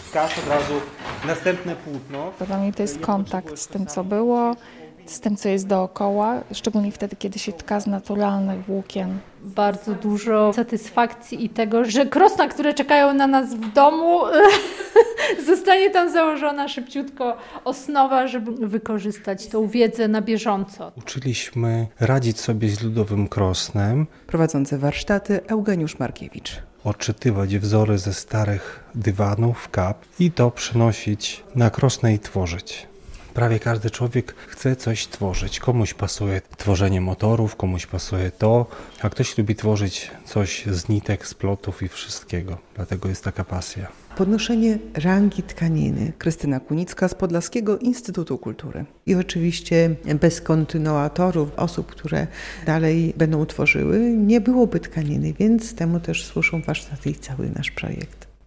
skacz od razu następne płótno. Dla mnie to jest kontakt z tym, co było, z tym, co jest dookoła, szczególnie wtedy, kiedy się tka z naturalnych włókien. Bardzo dużo satysfakcji i tego, że krosna, które czekają na nas w domu, zostanie tam założona szybciutko osnowa, żeby wykorzystać tą wiedzę na bieżąco. Uczyliśmy radzić sobie z ludowym krosnem, Prowadzący warsztaty Eugeniusz Markiewicz. odczytywać wzory ze starych dywanów, kap i to przenosić na krosnę i tworzyć. Prawie każdy człowiek chce coś tworzyć. Komuś pasuje tworzenie motorów, komuś pasuje to, a ktoś lubi tworzyć coś z nitek, z plotów i wszystkiego. Dlatego jest taka pasja. Podnoszenie rangi tkaniny. Krystyna Kunicka z Podlaskiego Instytutu Kultury. I oczywiście bez kontynuatorów, osób, które dalej będą tworzyły, nie byłoby tkaniny, więc temu też służą warsztaty i cały nasz projekt.